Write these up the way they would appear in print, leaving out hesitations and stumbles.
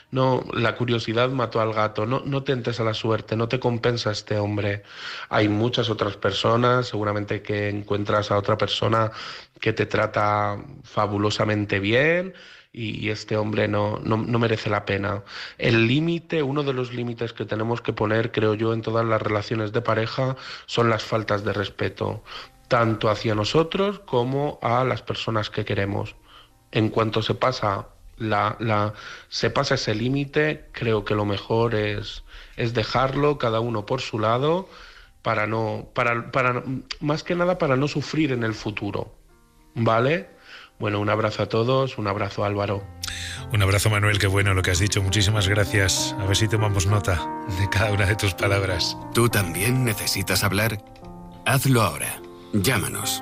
No, la curiosidad mató al gato. No, no tentes a la suerte, no te compensa este hombre. Hay muchas otras personas, seguramente que encuentras a otra persona que te trata fabulosamente bien y este hombre no merece la pena. El límite, uno de los límites que tenemos que poner, creo yo, en todas las relaciones de pareja son las faltas de respeto, tanto hacia nosotros como a las personas que queremos. En cuanto se pasa ese límite, creo que lo mejor es dejarlo cada uno por su lado más que nada para no sufrir en el futuro. ¿Vale? Bueno, un abrazo a todos, un abrazo Álvaro. Un abrazo Manuel, qué bueno lo que has dicho, muchísimas gracias. A ver si tomamos nota de cada una de tus palabras. ¿Tú también necesitas hablar? Hazlo ahora. Llámanos.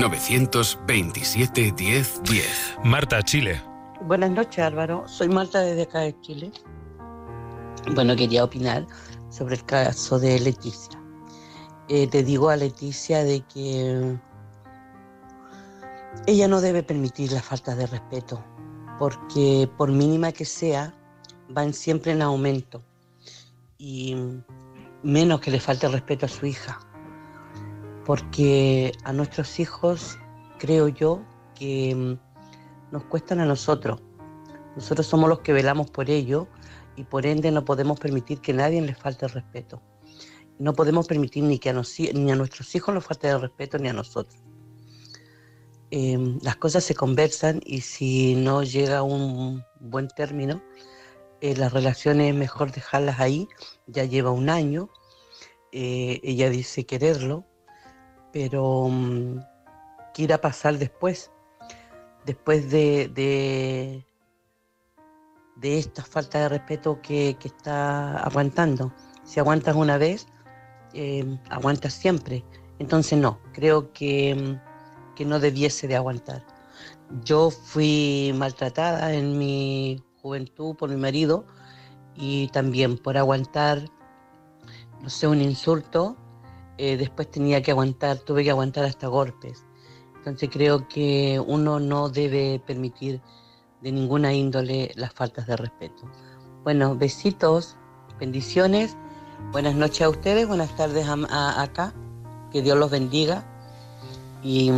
927 10 10. Marta, Chile. Buenas noches, Álvaro. Soy Marta desde acá de Chile. Bueno, quería opinar sobre el caso de Leticia. Te digo a Leticia de que ella no debe permitir la falta de respeto, porque por mínima que sea, van siempre en aumento. Y menos que le falte el respeto a su hija, porque a nuestros hijos creo yo que nos cuestan a nosotros. Nosotros somos los que velamos por ellos y por ende no podemos permitir que nadie les falte el respeto. No podemos permitir ni a nuestros hijos nos falte el respeto ni a nosotros. Las cosas se conversan y si no llega a un buen término, las relaciones es mejor dejarlas ahí. Ya lleva 1 año, ella dice quererlo, pero ¿qué irá a pasar después de esta falta de respeto que está aguantando? Si aguantas una vez, aguantas siempre. Entonces no, creo que no debiese de aguantar. Yo fui maltratada en mi juventud por mi marido y también por aguantar, no sé, un insulto. Después tuve que aguantar hasta golpes. Entonces creo que uno no debe permitir de ninguna índole las faltas de respeto. Bueno, besitos, bendiciones, buenas noches a ustedes, buenas tardes acá, que Dios los bendiga y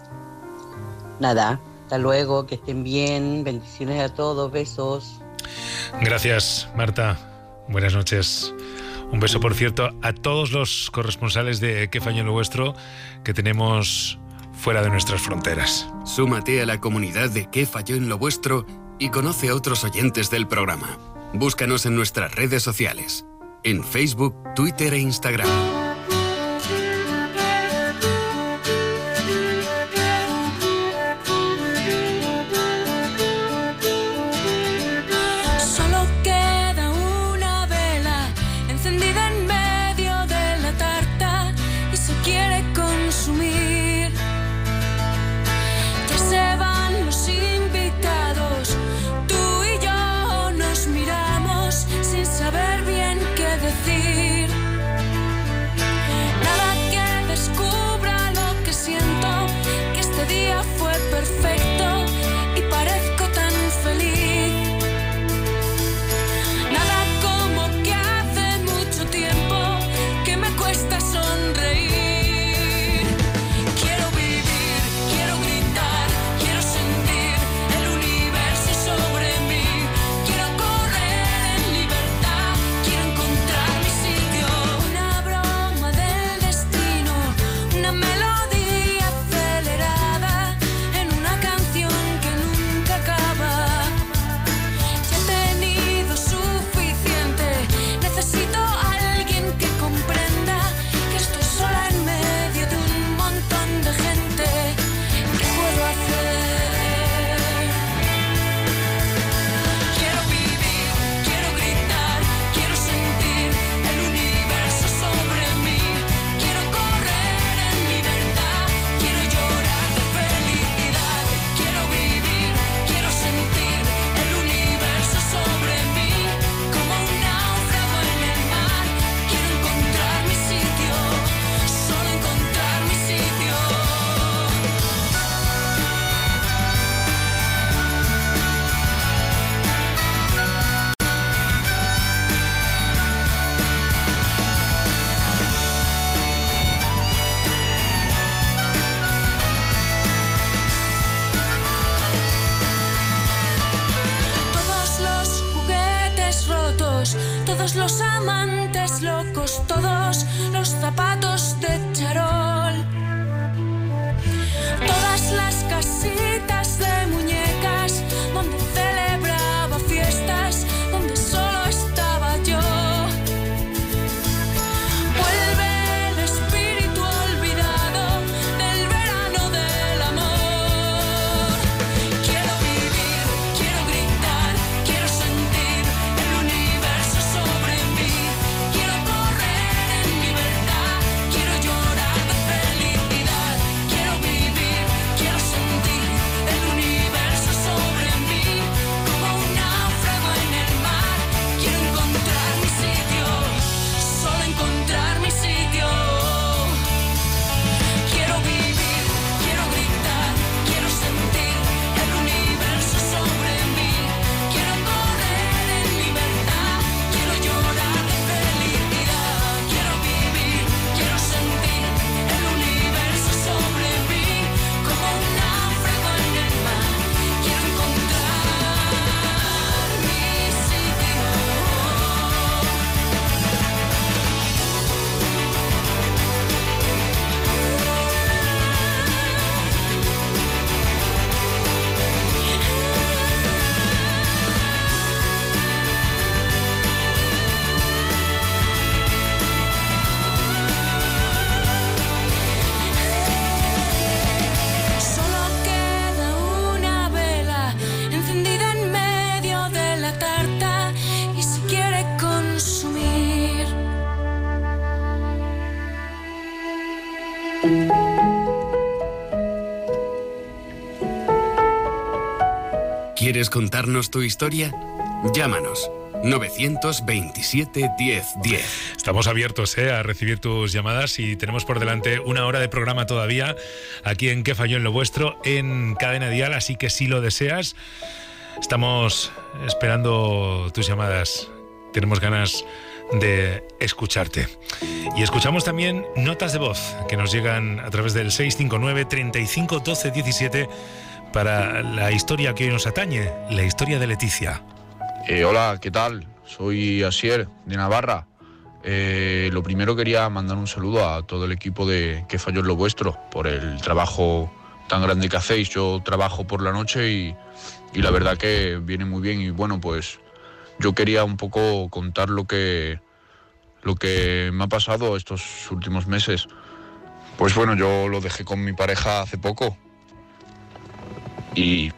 nada, hasta luego, que estén bien, bendiciones a todos, besos. Gracias, Marta, buenas noches. Un beso, por cierto, a todos los corresponsales de ¿Qué falló en lo vuestro? Que tenemos fuera de nuestras fronteras. Súmate a la comunidad de ¿Qué falló en lo vuestro? Y conoce a otros oyentes del programa. Búscanos en nuestras redes sociales, en Facebook, Twitter e Instagram. Quiero correr en libertad, quiero encontrar mi significado. todos los amantes locos, todos los zapatos de charol, todas las casitas de muñecas donde celebraba fiestas, donde solo estaba yo. Vuelve el espíritu olvidado del verano del amor. Quiero vivir, quiero gritar, quiero sentir el universo sobre mí. Quiero correr en libertad, quiero llorar de felicidad. Quiero vivir, quiero sentir el universo sobre mí. Como un náufrago en el mar, quiero encontrar mi sitio, solo encontrar mi sitio. Quiero vivir, quiero gritar, quiero sentir el universo sobre mí. Quiero correr en libertad, quiero llorar de felicidad. Quiero vivir, quiero sentir el universo sobre mí. Como un náufrago en el mar, quiero encontrar mi sitio. Solo queda una vela encendida en medio de la tarta y se quiere consumir. ¿Quieres contarnos tu historia? Llámanos 927 10 10. Estamos abiertos a recibir tus llamadas y tenemos por delante una hora de programa todavía aquí en ¿Qué falló en lo vuestro? En Cadena Dial, así que si lo deseas, estamos esperando tus llamadas. Tenemos ganas de escucharte. Y escuchamos también notas de voz que nos llegan a través del 659 35 12 17 para la historia que hoy nos atañe, la historia de Leticia. Hola, ¿qué tal? Soy Asier, de Navarra. Lo primero quería mandar un saludo a todo el equipo de ¿Qué falló en lo vuestro? Por el trabajo tan grande que hacéis. Yo trabajo por la noche y la verdad que viene muy bien. Y bueno, pues yo quería un poco contar lo que me ha pasado estos últimos meses. Pues bueno, yo lo dejé con mi pareja hace poco. Y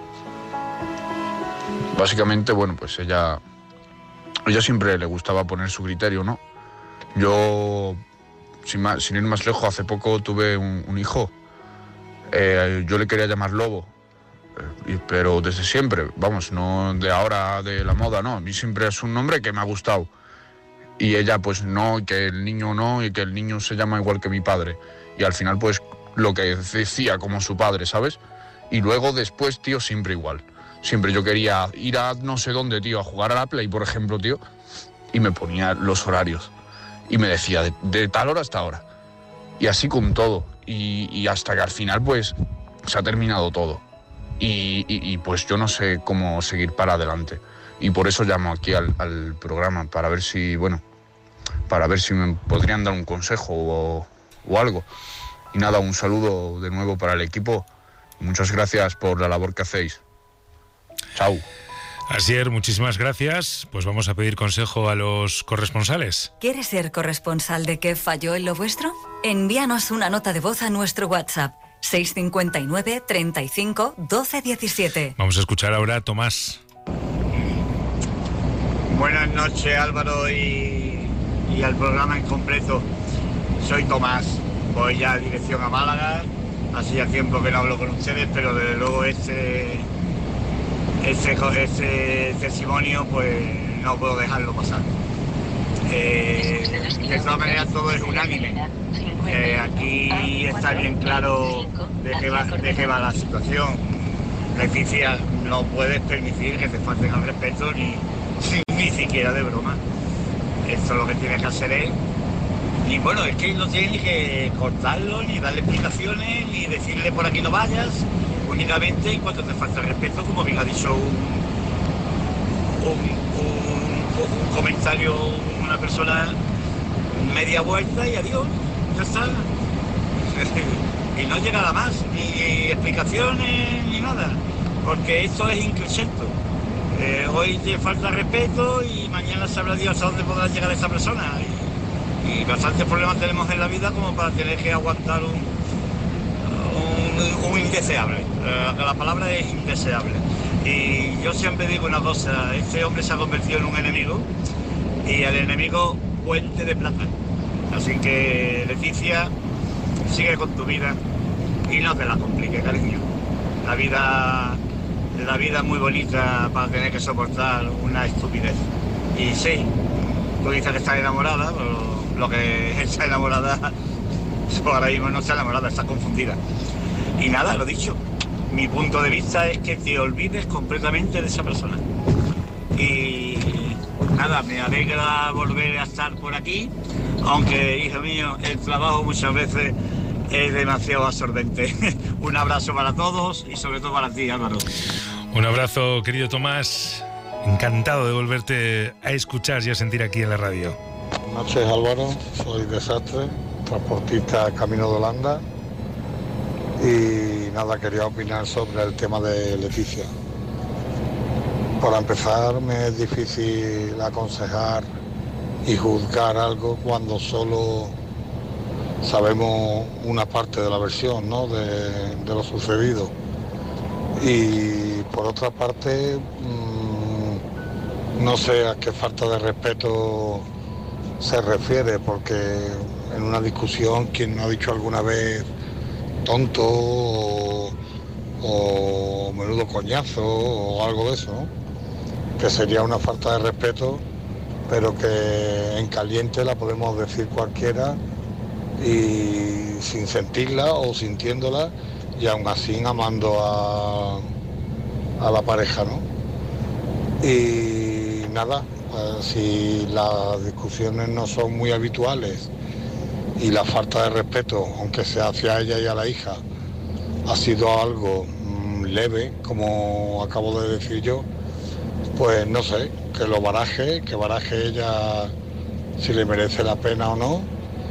básicamente, bueno, pues ella siempre le gustaba poner su criterio, ¿no? Yo, sin ir más lejos, hace poco tuve un hijo. Yo le quería llamar Lobo, pero desde siempre, vamos, no de ahora de la moda, no. A mí siempre es un nombre que me ha gustado. Y ella, pues no, y que el niño no, y que el niño se llama igual que mi padre. Y al final, pues, lo que decía como su padre, ¿sabes? Y luego después, tío, siempre igual. Siempre yo quería ir a no sé dónde, tío, a jugar a la Play, por ejemplo, tío, y me ponía los horarios. Y me decía, de tal hora hasta ahora. Y así con todo. Y hasta que al final, pues, se ha terminado todo. Y pues yo no sé cómo seguir para adelante. Y por eso llamo aquí al programa, para ver si, bueno, para ver si me podrían dar un consejo o algo. Y nada, un saludo de nuevo para el equipo. Muchas gracias por la labor que hacéis. Chao. Asier, muchísimas gracias. Pues vamos a pedir consejo a los corresponsales. ¿Quieres ser corresponsal de ¿Qué falló en lo vuestro? Envíanos una nota de voz a nuestro WhatsApp 659 35 12 17. Vamos a escuchar ahora a Tomás. Buenas noches, Álvaro, y al programa en completo. Soy Tomás, voy ya a dirección a Málaga. Hace ya tiempo que no hablo con ustedes, pero desde luego ese testimonio pues no puedo dejarlo pasar. De todas maneras todo es unánime. Aquí está bien claro de qué va la situación. Leticia, no puedes permitir que te falten al respeto ni siquiera de broma. Esto lo que tienes que hacer es... Y bueno, es que no tienes ni que cortarlo, ni darle explicaciones, ni decirle por aquí no vayas. Únicamente, en cuanto te falta el respeto, como bien ha dicho un un comentario, una persona, media vuelta y adiós, ya está. Y no llega nada más, ni explicaciones, ni nada, porque esto es increscento. Hoy te falta respeto y mañana sabrá Dios a dónde podrá llegar esa persona. Y bastantes problemas tenemos en la vida como para tener que aguantar un indeseable. La palabra es indeseable. Y yo siempre digo una cosa, este hombre se ha convertido en un enemigo y el enemigo puente de plata. Así que, Leticia, sigue con tu vida y no te la compliques, cariño. La vida es muy bonita para tener que soportar una estupidez. Y sí, tú dices que estás enamorada, pero lo que está enamorada, ahora mismo no está enamorada, está confundida. Y nada, lo dicho, mi punto de vista es que te olvides completamente de esa persona. Y nada, me alegra volver a estar por aquí, aunque, hijo mío, el trabajo muchas veces es demasiado absorbente. Un abrazo para todos y sobre todo para ti, Álvaro. Un abrazo, querido Tomás. Encantado de volverte a escuchar y a sentir aquí en la radio. Buenas noches, Álvaro. Soy Desastre, transportista camino de Holanda. Y nada, quería opinar sobre el tema de Leticia. Para empezar, me es difícil aconsejar y juzgar algo cuando solo sabemos una parte de la versión, ¿no?, de lo sucedido. Y por otra parte, no sé a qué falta de respeto se refiere, porque en una discusión, quien no ha dicho alguna vez tonto o menudo coñazo o algo de eso, ¿no?, que sería una falta de respeto, pero que en caliente la podemos decir cualquiera y sin sentirla o sintiéndola, y aún así amando a la pareja, ¿no? Y nada, si las discusiones no son muy habituales y la falta de respeto, aunque sea hacia ella y a la hija, ha sido algo leve, como acabo de decir yo, pues no sé, que lo baraje, ella si le merece la pena o no,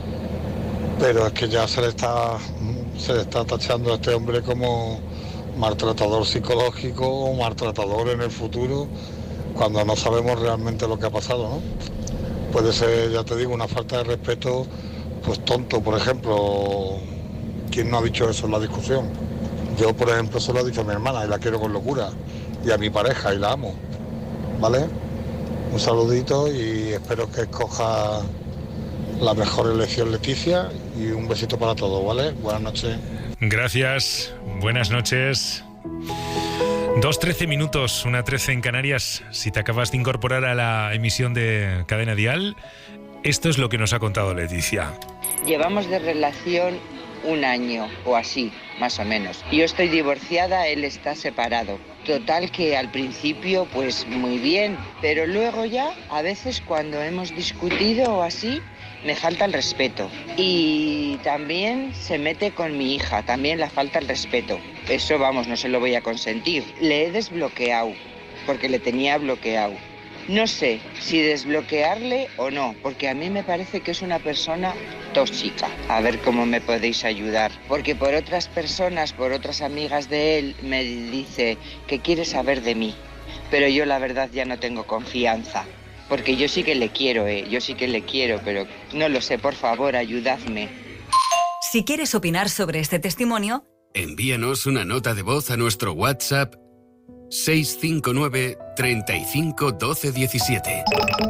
pero es que ya se le está tachando a este hombre como maltratador psicológico o maltratador en el futuro, cuando no sabemos realmente lo que ha pasado, ¿no? Puede ser, ya te digo, una falta de respeto, pues tonto, por ejemplo. ¿Quién no ha dicho eso en la discusión? Yo, por ejemplo, se lo he dicho a mi hermana y la quiero con locura, y a mi pareja y la amo, ¿vale? Un saludito y espero que escoja la mejor elección, Leticia, y un besito para todos, ¿vale? Buenas noches. Gracias, buenas noches. 2:13 minutos, 1:13 en Canarias. Si te acabas de incorporar a la emisión de Cadena Dial, esto es lo que nos ha contado Leticia. Llevamos de relación 1 año o así, más o menos. Yo estoy divorciada, él está separado. Total que al principio pues muy bien, pero luego ya a veces cuando hemos discutido o así me falta el respeto. Y también se mete con mi hija, también le falta el respeto. Eso vamos, no se lo voy a consentir. Le he desbloqueado, porque le tenía bloqueado. No sé si desbloquearle o no, porque a mí me parece que es una persona tóxica. A ver cómo me podéis ayudar. Porque por otras personas, por otras amigas de él, me dice que quiere saber de mí. Pero yo la verdad ya no tengo confianza. Porque yo sí que le quiero, pero no lo sé, por favor, ayudadme. Si quieres opinar sobre este testimonio, envíanos una nota de voz a nuestro WhatsApp 659 35 12 17.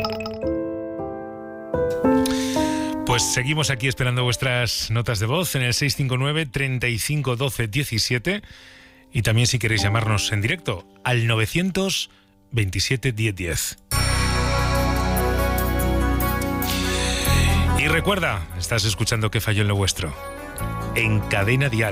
Pues seguimos aquí esperando vuestras notas de voz en el 659 35 12 17, y también si queréis llamarnos en directo al 927 10 10. Y recuerda, estás escuchando ¿Qué falló en lo vuestro? En Cadena Dial.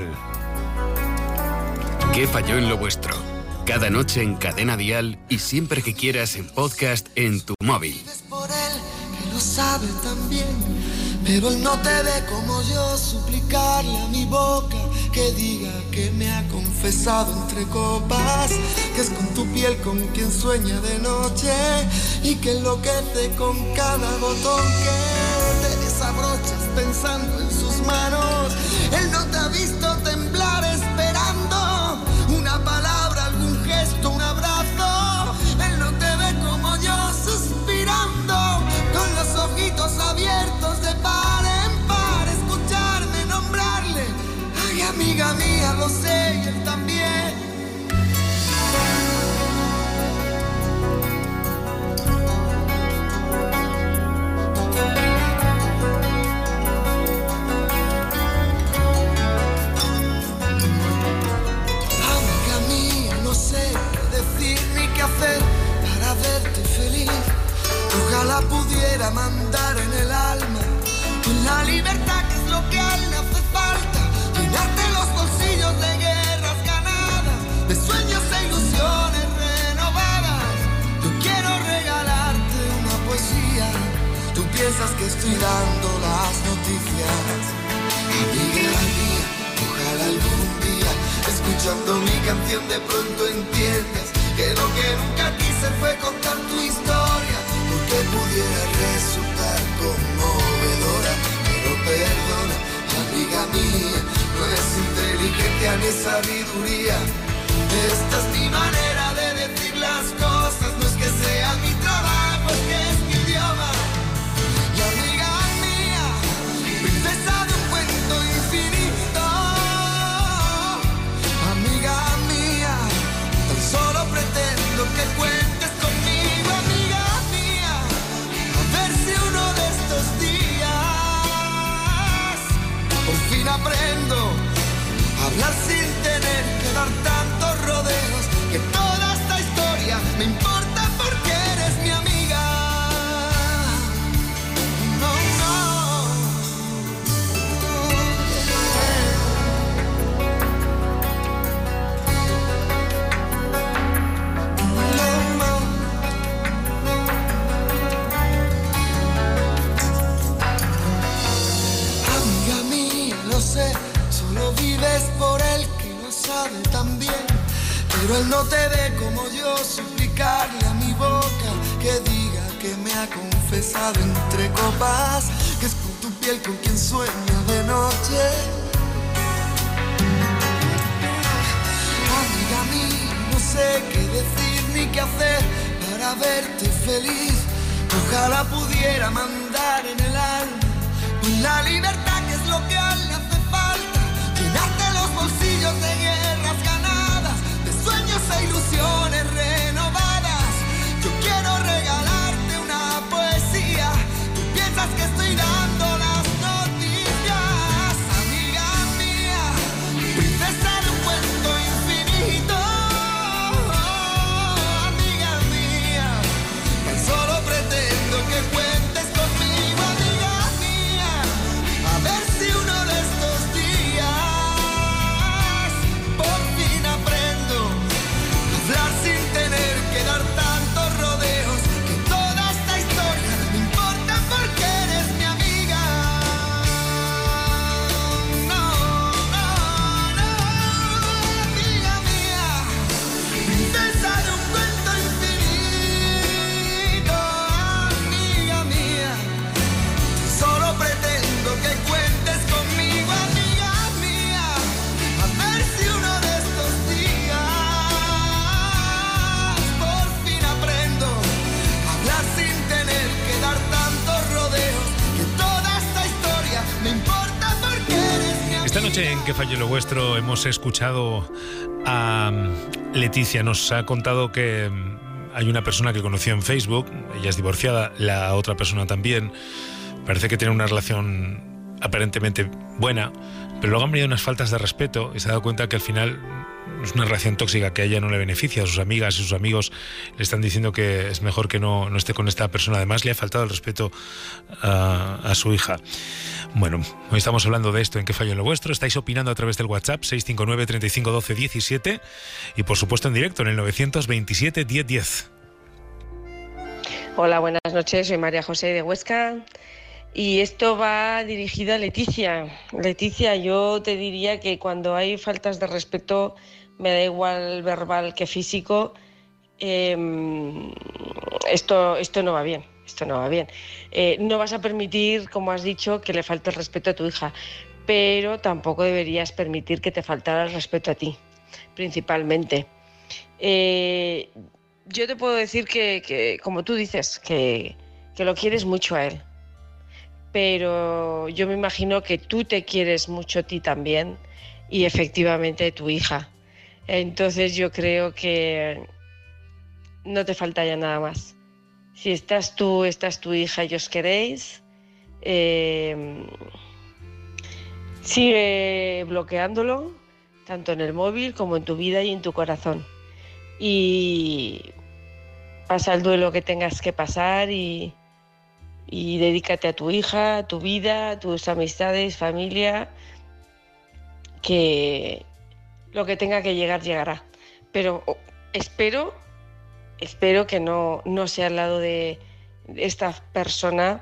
¿Qué falló en lo vuestro? Cada noche en Cadena Dial y siempre que quieras en podcast en tu móvil. Por él, que lo sabe también, pero él no te ve como yo, suplicarle a mi boca que diga que me ha confesado entre copas, que es con tu piel con quien sueña de noche y que enloquece con cada botón que te desabrochas pensando en sus manos. Él no te ha visto temblar esperando una palabra, algún gesto, un abrazo. Él no te ve como yo suspirando, con los ojitos abiertos de par en par, escucharme nombrarle. Ay, amiga mía, lo sé y él también. Hacer para verte feliz. Ojalá pudiera mandar en el alma con la libertad que es lo que a él le hace falta, llenarte los bolsillos de guerras ganadas, de sueños e ilusiones renovadas. Yo quiero regalarte una poesía. Tú piensas que estoy dando las noticias. Amiga mía, ojalá algún día escuchando mi canción de pronto entiendas que lo que nunca quise fue contar tu historia, porque pudiera resultar conmovedora. Pero perdona, amiga mía, no es inteligencia ni sabiduría. Esta es mi manera de decir las cosas, no es que sea mi trabajo, es que es mi idioma. Y amiga mía, princesa de un cuento infinito, amiga mía, tan solo pretendo que cuentes conmigo, amiga mía, a ver si uno de estos días por fin aprendo a hablar sin tener que dar tantos rodeos, que toda esta historia me importa porque eres mi amiga. No, no. Amiga mía, lo sé, solo vives por él que lo sabe tan bien, pero él no te ve como yo suplicarle a mi boca que diga que me ha confesado entre copas, que es con tu piel con quien sueña de noche. Amiga mía, no sé qué decir ni qué hacer para verte feliz. Ojalá pudiera mandar en el alma con la libertad que es lo que a él le hace falta, llenarte los bolsillos de guerras ganadas, de sueños e ilusiones renovadas. Yo quiero regalarte una poesía. Tú piensas que estoy dando las noticias, amiga mía, princesa de un cuento infinito, amiga mía, tan solo pretendo que cuentes conmigo, amiga mía, a ver si uno de estos días por fin aprendo a hablar sin tener que dar tantos rodeos, que toda esta historia me importa porque eres mi amiga. No, no, no, amiga mía, princesa de un cuento infinito, amiga mía, solo pretendo que cuentes conmigo, amiga mía, a ver si uno de estos días por fin aprendo a hablar sin tener que dar tantos rodeos, que toda esta historia me importa porque eres mi amiga. Esta noche en Que Falle lo Vuestro hemos escuchado a Leticia. Nos ha contado que hay una persona que conoció en Facebook, ella es divorciada, la otra persona también. Parece que tiene una relación aparentemente buena, pero luego han venido unas faltas de respeto y se ha dado cuenta que al final es una relación tóxica que a ella no le beneficia. Sus amigas y sus amigos le están diciendo que es mejor que no esté con esta persona. Además, le ha faltado el respeto a su hija. Bueno, hoy estamos hablando de esto en Que Fallo en lo Vuestro. Estáis opinando a través del WhatsApp 659 35 12 17 y por supuesto en directo en el 927 10 10. Hola, buenas noches, soy María José de Huesca y esto va dirigido a Leticia. Leticia, yo te diría que cuando hay faltas de respeto, me da igual verbal que físico, esto no va bien, no vas a permitir, como has dicho, que le falte el respeto a tu hija, pero tampoco deberías permitir que te faltara el respeto a ti, principalmente. Yo te puedo decir que como tú dices, que lo quieres mucho a él, pero yo me imagino que tú te quieres mucho a ti también y efectivamente tu hija. Entonces yo creo que no te falta ya nada más. Si estás tú, estás tu hija y os queréis, sigue bloqueándolo, tanto en el móvil como en tu vida y en tu corazón. Y pasa el duelo que tengas que pasar y dedícate a tu hija, a tu vida, a tus amistades, familia, que lo que tenga que llegar, llegará. Pero espero que no sea al lado de esta persona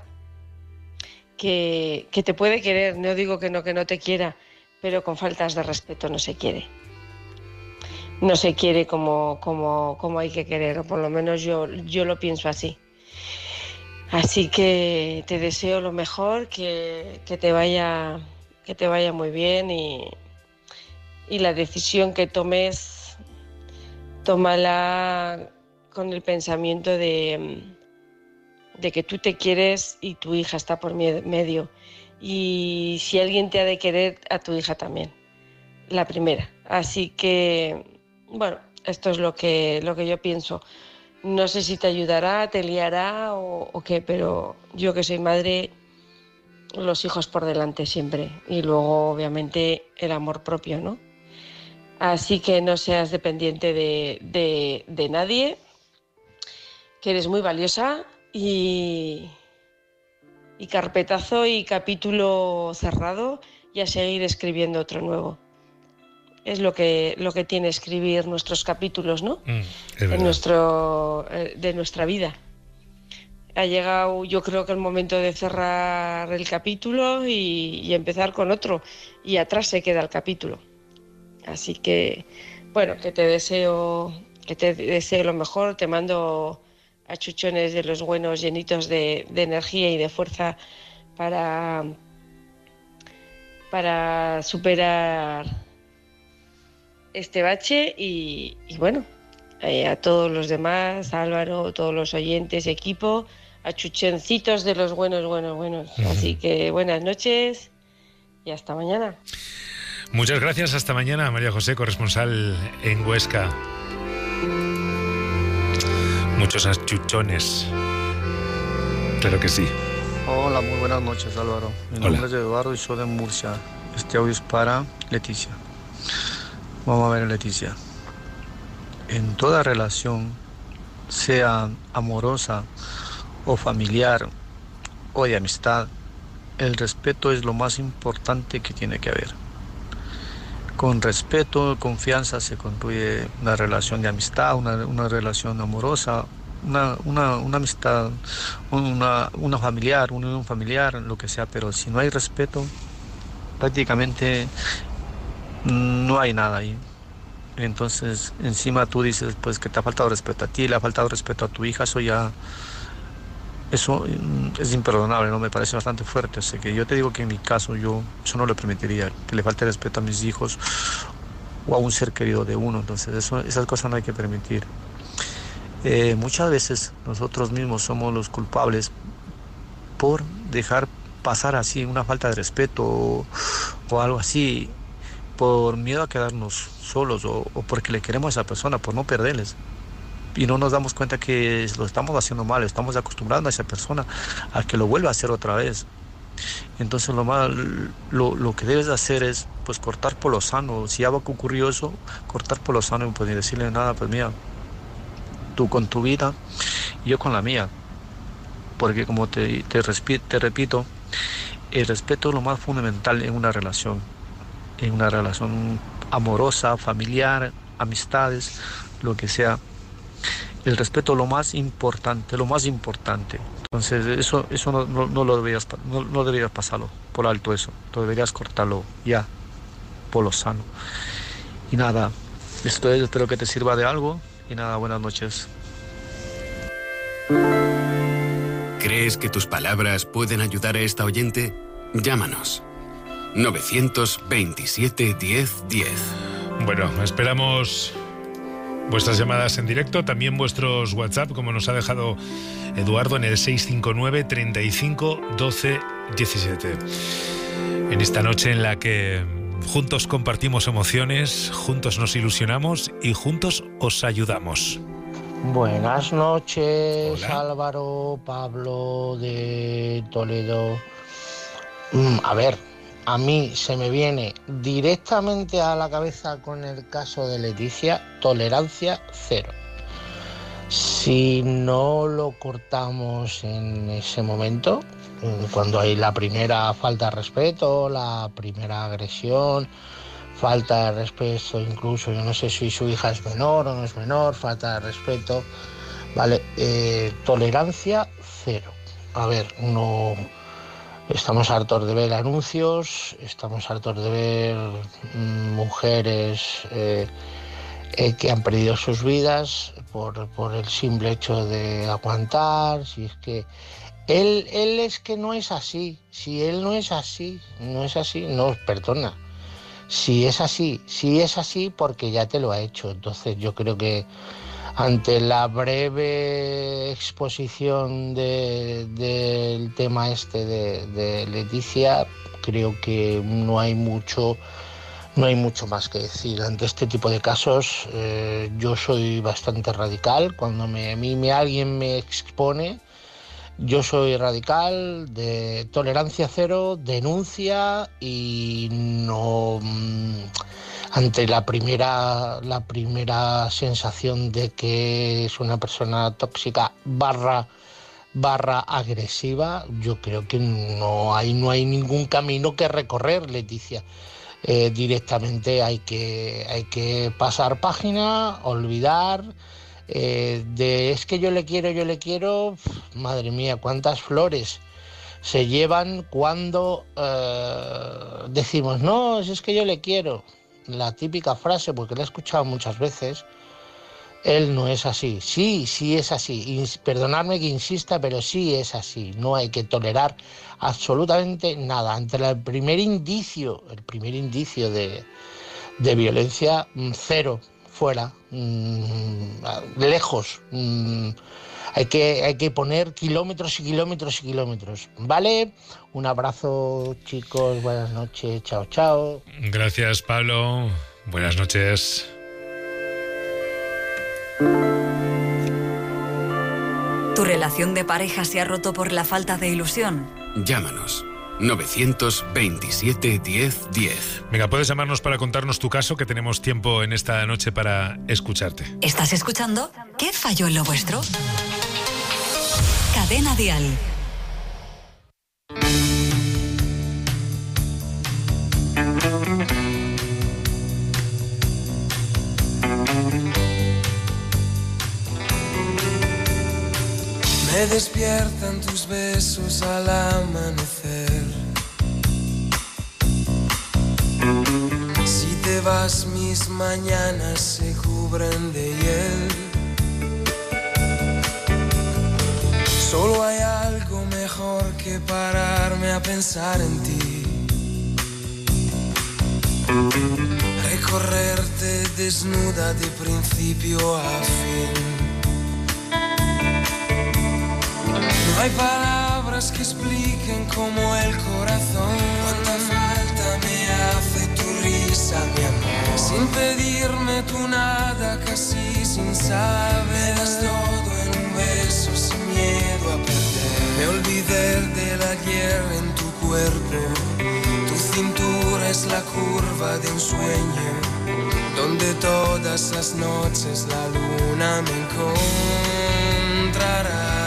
que te puede querer. No digo que no te quiera, pero con faltas de respeto no se quiere. No se quiere como hay que querer, o por lo menos yo lo pienso así. Así que te deseo lo mejor, que te vaya muy bien y la decisión que tomes, tómala con el pensamiento de que tú te quieres y tu hija está por medio. Y si alguien te ha de querer, a tu hija también, la primera. Así que, bueno, esto es lo que yo pienso. No sé si te ayudará, te liará o qué, pero yo que soy madre, los hijos por delante siempre. Y luego, obviamente, el amor propio, ¿no? Así que no seas dependiente de nadie, que eres muy valiosa y carpetazo y capítulo cerrado y a seguir escribiendo otro nuevo. Es lo que tiene escribir nuestros capítulos, ¿no? De nuestra vida. Ha llegado, yo creo que el momento de cerrar el capítulo y empezar con otro. Y atrás se queda el capítulo. Así que, bueno, que te deseo lo mejor. Te mando achuchones de los buenos, llenitos de energía y de fuerza para superar este bache y bueno, a todos los demás, a Álvaro, todos los oyentes, equipo, achuchoncitos de los buenos. Así que buenas noches y hasta mañana. Muchas gracias, hasta mañana, María José, corresponsal en Huesca. Muchos achuchones. Claro que sí. Hola, muy buenas noches, Álvaro. Mi nombre es Eduardo y soy de Murcia. Este audio es para Leticia. Vamos a ver, Leticia. En toda relación, sea amorosa o familiar o de amistad, el respeto es lo más importante que tiene que haber. Con respeto, confianza se construye una relación de amistad, una relación amorosa, una amistad, una familiar, una unión familiar, lo que sea, pero si no hay respeto, prácticamente no hay nada ahí. Entonces, encima tú dices pues que te ha faltado respeto a ti, le ha faltado respeto a tu hija, eso es imperdonable, ¿no? Me parece bastante fuerte. O sea, que yo te digo que en mi caso yo no le permitiría que le falte respeto a mis hijos o a un ser querido de uno. Entonces, esas cosas no hay que permitir. Muchas veces nosotros mismos somos los culpables por dejar pasar así una falta de respeto o algo así, por miedo a quedarnos solos o porque le queremos a esa persona, por no perderles. Y no nos damos cuenta que lo estamos haciendo mal, estamos acostumbrando a esa persona a que lo vuelva a hacer otra vez. Entonces lo que debes de hacer es pues cortar por lo sano. Si ya va a ocurrir eso, cortar por lo sano y pues ni decirle nada, pues mira, tú con tu vida y yo con la mía. Porque como te repito, el respeto es lo más fundamental en una relación amorosa, familiar, amistades, lo que sea. El respeto es lo más importante. Entonces eso no deberías pasarlo por alto, eso. Tú deberías cortarlo ya, por lo sano. Y nada, esto es, espero que te sirva de algo. Y nada, buenas noches. ¿Crees que tus palabras pueden ayudar a esta oyente? Llámanos. 927 10 10. Bueno, esperamos vuestras llamadas en directo, también vuestros WhatsApp, como nos ha dejado Eduardo, en el 659 35 12 17. En esta noche en la que juntos compartimos emociones, juntos nos ilusionamos y juntos os ayudamos. Buenas noches. Hola. Álvaro, Pablo de Toledo. A ver, a mí se me viene directamente a la cabeza con el caso de Leticia, tolerancia cero. Si no lo cortamos en ese momento, cuando hay la primera falta de respeto, la primera agresión, falta de respeto, incluso yo no sé si su hija es menor o no es menor, falta de respeto, vale, tolerancia cero. A ver, no estamos hartos de ver anuncios, estamos hartos de ver mujeres que han perdido sus vidas por el simple hecho de aguantar. Si es que él es que no es así, si él no es así, no, perdona. Si es así porque ya te lo ha hecho. Entonces yo creo que ante la breve exposición del tema de Leticia, creo que no hay mucho más que decir. Ante este tipo de casos yo soy bastante radical. Cuando alguien me expone, yo soy radical, de tolerancia cero, denuncia y no ante la primera sensación de que es una persona tóxica barra agresiva, yo creo que no hay ningún camino que recorrer, Leticia. Directamente hay que pasar página, olvidar. Es que yo le quiero, madre mía, cuántas flores se llevan cuando decimos, no, es que yo le quiero. La típica frase, porque la he escuchado muchas veces, él no es así. Sí es así. Perdonadme que insista, pero sí es así. No hay que tolerar absolutamente nada. Ante el primer indicio de violencia, cero. Fuera, lejos, hay que poner kilómetros y kilómetros y kilómetros, ¿vale? Un abrazo, chicos, buenas noches, chao. Gracias, Pablo, buenas noches. ¿Tu relación de pareja se ha roto por la falta de ilusión? Llámanos. 927 10 10. Venga, puedes llamarnos para contarnos tu caso, que tenemos tiempo en esta noche para escucharte. ¿Estás escuchando? ¿Qué falló en lo vuestro? Cadena Dial. Me despiertan tus besos al amanecer. Si te vas, mis mañanas se cubren de hiel. Solo hay algo mejor que pararme a pensar en ti. Recorrerte desnuda de principio a fin. No hay palabras que expliquen como el corazón. Cuánta falta me hace tu risa, mi amor. Sin pedirme tú nada, casi sin saber. Me das todo en un beso, sin miedo a perder. Me olvidé del ayer en tu cuerpo. Tu cintura es la curva de un sueño, donde todas las noches la luna me encontrará.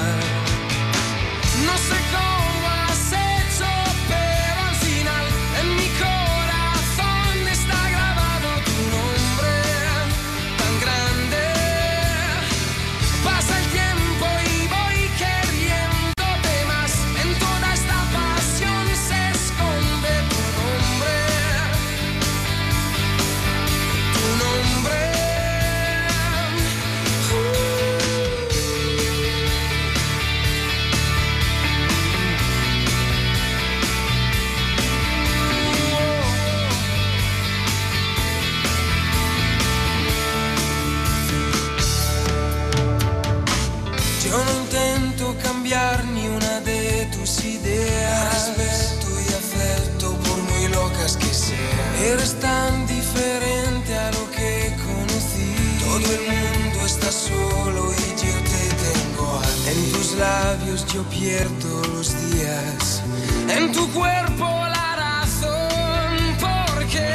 No sé cómo has hecho, pero al final en mi corazón está grabado tu nombre tan grande. Pasa el tiempo y voy queriéndote más. En toda esta pasión se esconde tu nombre. Tu nombre. labios yo pierdo los días. En tu cuerpo la razón, porque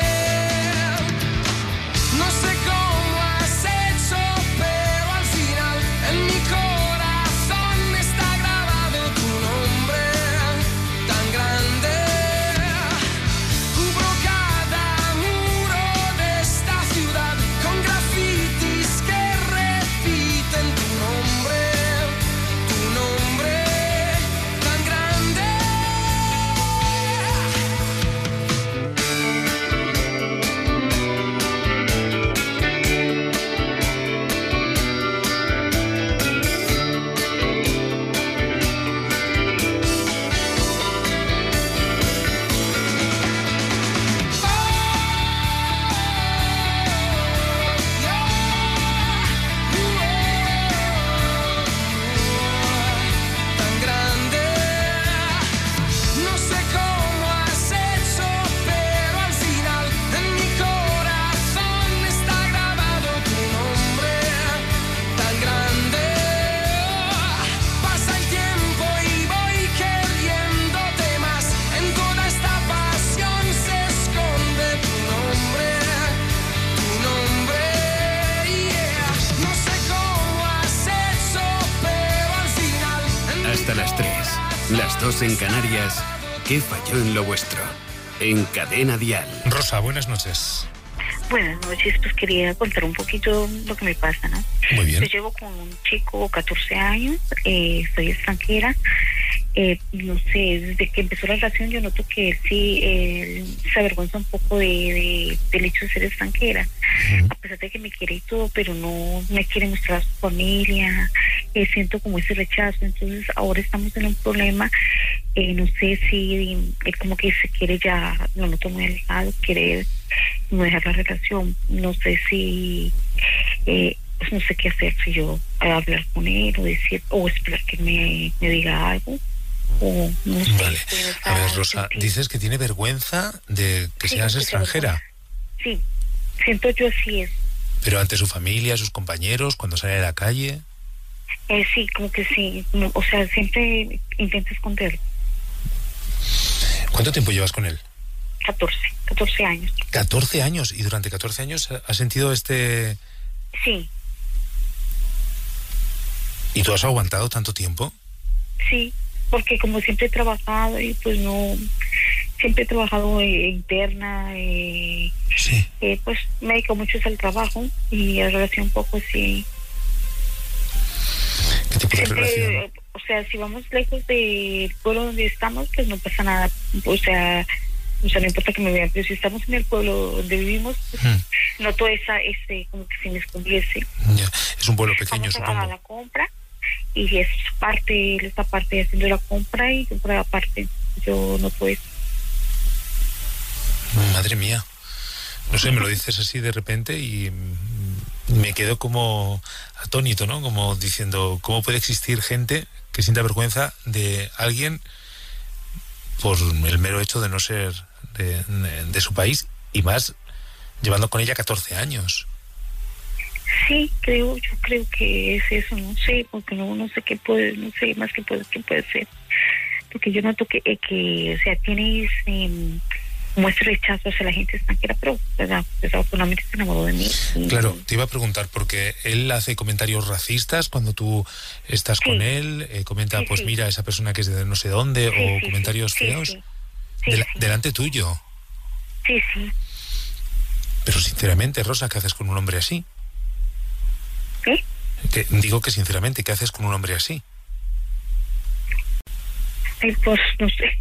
no sé cómo has hecho, pero al final en mi corazón está grabado tu nombre tan grande. Cubro cada muro de esta ciudad con grafitis que repiten tu nombre tan grande. Tan grande. No sé cómo has hecho, pero al final en mi corazón está grabado tu nombre tan grande. Pasa el tiempo y voy queriéndote más. En toda esta pasión se esconde tu nombre, yeah. No sé cómo has hecho, pero al final Hasta las 3, las 2 en Canarias. ¿Qué falló en lo vuestro? En Cadena Dial. Rosa, buenas noches. Buenas noches, pues quería contar un poquito lo que me pasa, ¿no? Muy bien. Yo llevo con un chico 14 años, soy extranjera, no sé, desde que empezó la relación yo noto que él sí se avergüenza un poco del hecho de ser extranjera, a pesar de que me quiere y todo, pero no me quiere mostrar a su familia, siento como ese rechazo, entonces ahora estamos en un problema, no sé si él como que se quiere ya, lo noto muy alejado, quiere no dejar la relación, no sé si pues no sé qué hacer, si yo hablar con él o decir o esperar que me diga algo o no sé. Vale. A ver, Rosa, dices que tiene vergüenza de que seas extranjera. Sí, siento yo así es. Pero ante su familia, sus compañeros, cuando sale a la calle. Sí, como que sí, o sea, siempre intento esconderlo. ¿Cuánto tiempo llevas con él? 14 años. 14 años, y durante 14 años has sentido este... Sí. ¿Y tú has aguantado tanto tiempo? Sí, porque como siempre he trabajado y pues no, siempre he trabajado interna, sí. Pues me dedico mucho al trabajo y a relación un poco sí. ¿Qué tipo de relación? O sea, si vamos lejos del pueblo donde estamos, pues no pasa nada, o sea, no importa que me vean, pero si estamos en el pueblo donde vivimos, pues, noto como que si me escondiese. Ya. Es un pueblo pequeño, vamos supongo. a la compra y es parte, él está parte haciendo la compra y yo por aparte, yo noto eso. Madre mía. No sé, me lo dices así de repente y me quedo como atónito, ¿no? Como diciendo, ¿cómo puede existir gente que sienta vergüenza de alguien por el mero hecho de no ser de su país, y más llevando con ella 14 años? Sí, yo creo que es eso, no sé, porque no sé qué puede, no sé más qué puede ser, porque yo noto que o sea, tienes muestra rechazo hacia la gente extranjera, pero desafortunadamente se enamoró de mí. Claro, te iba a preguntar, porque él hace comentarios racistas cuando tú estás con él, comenta, pues mira, esa persona que es de no sé dónde, o comentarios feos, delante tuyo. Sí. Pero sinceramente, Rosa, ¿qué haces con un hombre así? ¿Qué? Digo que sinceramente, ¿qué haces con un hombre así? Ay, pues no sé.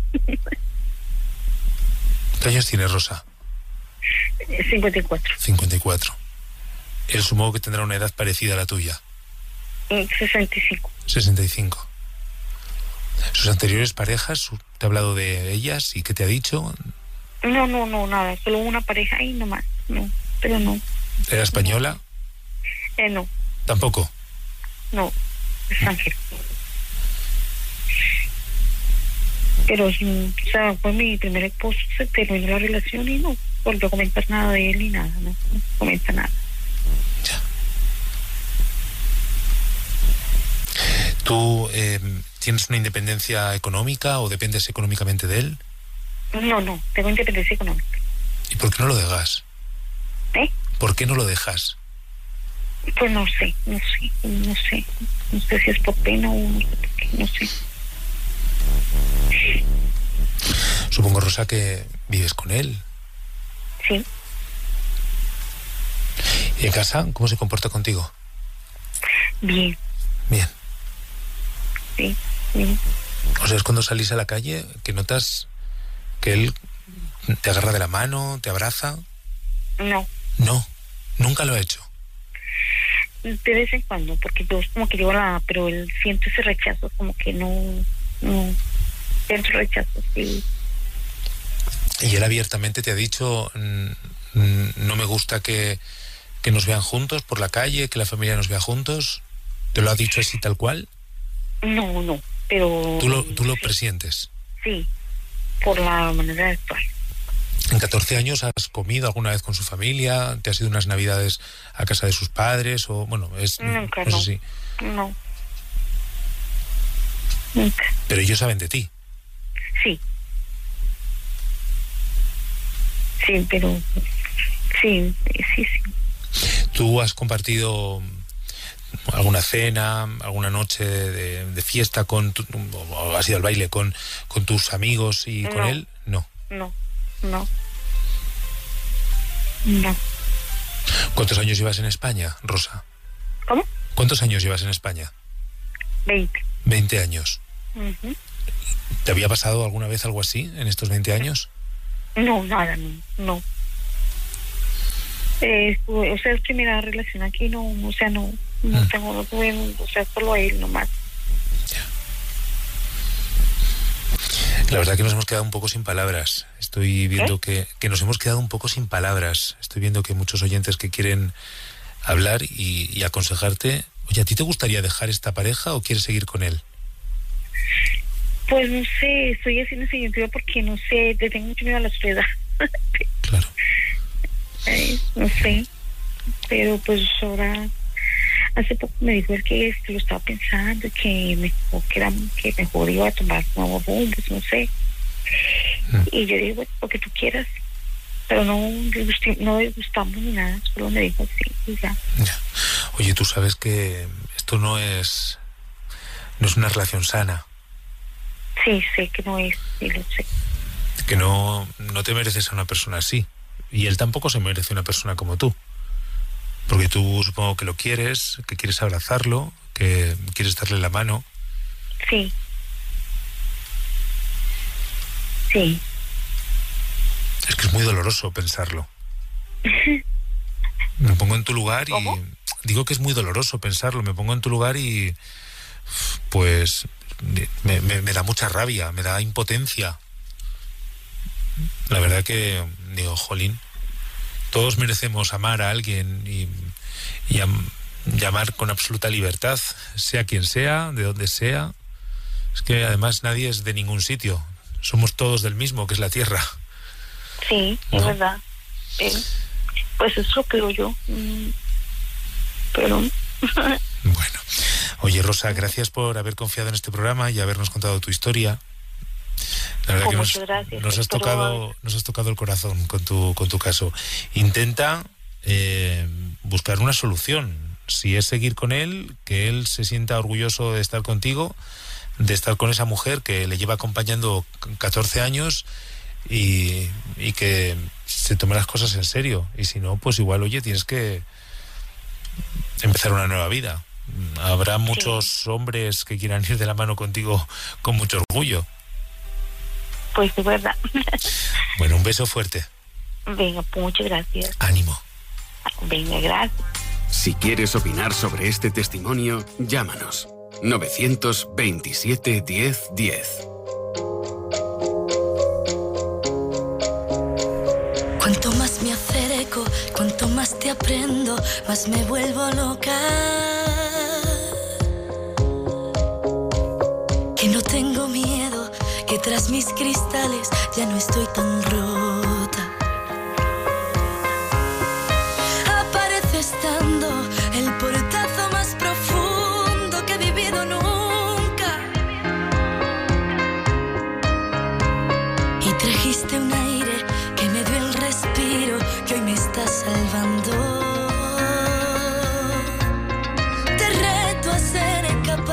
¿Qué años tiene Rosa? 54. 54. Él supongo que tendrá una edad parecida a la tuya. 65. 65. ¿Sus anteriores parejas, te ha hablado de ellas y qué te ha dicho? No, nada, solo una pareja y no más, no, pero no. ¿Era española? No. ¿Tampoco? No, extranjero. Pero, o sea, fue mi primer esposo, se terminó la relación y no volvió a comentar nada de él ni nada, no comenta nada. Ya. ¿Tú ¿Tienes una independencia económica o dependes económicamente de él? No, tengo independencia económica. ¿Y por qué no lo dejas? ¿Por qué no lo dejas? Pues no sé si es por pena o no sé por qué, no sé. Supongo, Rosa, que vives con él. Sí. ¿Y en casa cómo se comporta contigo? Bien. Bien. Sí, bien. O sea, es cuando salís a la calle que notas que él te agarra de la mano, te abraza. No. No, nunca lo ha hecho. De vez en cuando, porque yo como que digo pero él siente ese rechazo, como que no siento rechazo, sí. Y él abiertamente te ha dicho, no me gusta que nos vean juntos por la calle, que la familia nos vea juntos. ¿Te lo ha dicho así tal cual? No, pero... ¿Tú lo presientes? Sí, por la manera de actuar. ¿En 14 años has comido alguna vez con su familia? ¿Te has ido unas navidades a casa de sus padres? O bueno, Nunca, no sé si... No. Nunca. Pero ellos saben de ti. Sí. Sí, pero... Sí. ¿Tú has compartido alguna cena, alguna noche de fiesta o has ido al baile con tus amigos y con él? No. ¿Cuántos años llevas en España, Rosa? ¿Cómo? ¿Cuántos años llevas en España? 20. 20 años. Uh-huh. ¿Te había pasado alguna vez algo así en estos 20 años? No, nada, no. O sea, es primera relación aquí, no tuve, o sea, solo a él nomás. La verdad que nos hemos quedado un poco sin palabras. Estoy viendo que nos hemos quedado un poco sin palabras. Estoy viendo que hay muchos oyentes que quieren hablar y aconsejarte. Oye, ¿a ti te gustaría dejar esta pareja o quieres seguir con él? Pues no sé, estoy haciendo ese sentido porque no sé, le tengo mucho miedo a la soledad. Claro. No sé, pero pues ahora, hace poco me dijo él que lo estaba pensando, que mejor iba a tomar nuevos rumbos, no sé. Y yo digo, bueno, lo que tú quieras, pero no disgustamos ni nada, solo me dijo sí y ya. Oye, tú sabes que esto no es una relación sana. Sí, sé que no es, sí lo sé. Que no te mereces a una persona así. Y él tampoco se merece una persona como tú. Porque tú supongo que lo quieres, que quieres abrazarlo, que quieres darle la mano. Sí. Sí. Es que es muy doloroso pensarlo. Me pongo en tu lugar y... ¿Cómo? Digo que es muy doloroso pensarlo. Me pongo en tu lugar y... Pues... Me da mucha rabia, me da impotencia. La verdad que digo, jolín, todos merecemos amar a alguien y amar con absoluta libertad, sea quien sea, de donde sea. Es que además nadie es de ningún sitio, somos todos del mismo, que es la tierra. Sí, es verdad. Pues eso creo yo. Pero... Bueno, oye, Rosa, gracias por haber confiado en este programa y habernos contado tu historia. La verdad que nos has tocado el corazón con tu caso. Intenta buscar una solución. Si es seguir con él, que él se sienta orgulloso de estar contigo, de estar con esa mujer que le lleva acompañando 14 años y que se tome las cosas en serio. Y si no, pues igual, oye, tienes que empezar una nueva vida. Habrá muchos hombres que quieran ir de la mano contigo con mucho orgullo. Pues es verdad. Bueno, un beso fuerte. Venga, pues muchas gracias. Ánimo. Venga, gracias. Si quieres opinar sobre este testimonio, llámanos. 927 10 10. Cuanto más me acerco, cuanto más te aprendo, más me vuelvo loca. Que no tengo miedo, que tras mis cristales ya no estoy tan rota. Aparece estando el portazo más profundo que he vivido nunca. Trajiste un aire que me dio el respiro que hoy me está salvando. Te reto a ser capaz,